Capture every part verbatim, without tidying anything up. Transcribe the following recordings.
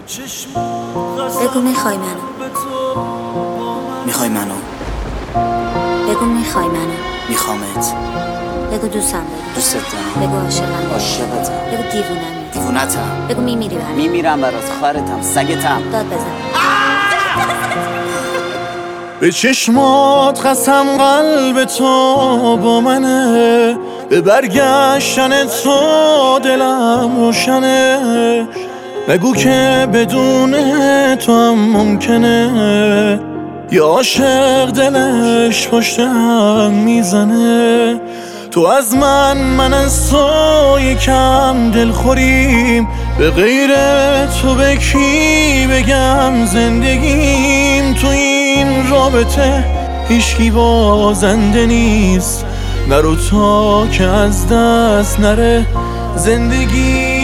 بگو میخوای منو، میخوای منو، بگو میخوای منو، میخوامت، بگو دوستم داری، دوست دارم، بگو عاشقم، عاشقتم، بگو دیوونمی، دیوونتم، بگو میمیری برام، میمیرم برات، خارتم، سگتم. داد بزن. به چشمات قسم قلب تو با منه، به برگشتن تو دلم روشنه. بگو که بدون تو هم ممکنه یا عاشق دلش پشت هم میزنه. تو از من، من از تو یکم دلخوریم، به غیر تو به کی بگم زندگیم؟ تو این رابطه هیچکی بازنده نیست، نرو تا که از دست نره زندگی.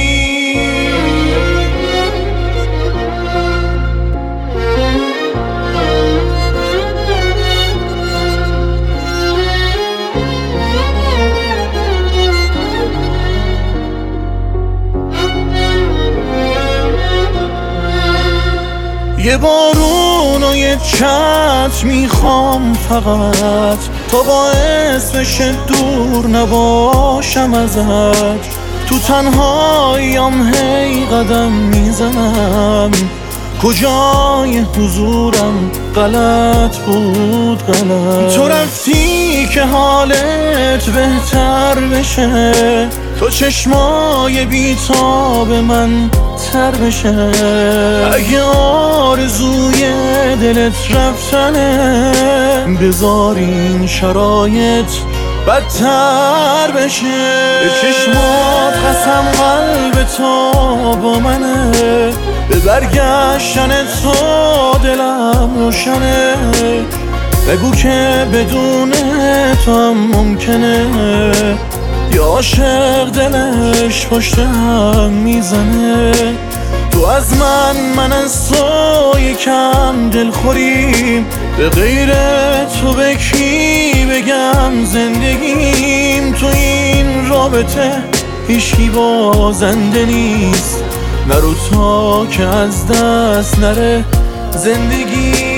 یه بارون و یه چت میخوام فقط، تا باعث بشه دور نباشم ازت. تو تنهاییم هی قدم میزنم، کجای حضورم غلط بود غلط. تو رفتی که حالت بهتر بشه، تو چشمای بیتاب من تر بشه. اگه آرزوی دلت رفتنه، بذار این شرایط بدتر بشه. به چشمات قسم قلب تو با منه، به برگشتن تو دلم روشنه. بگو که بدون تو هم ممکنه یا عاشق دلش پشت هم میزنه. تو از من، من از تو یکم دلخوریم، به غیر تو به کی بگم زندگیم؟ تو این رابطه هیچکی بازنده نیست، نرو تا که از دست نره زندگی.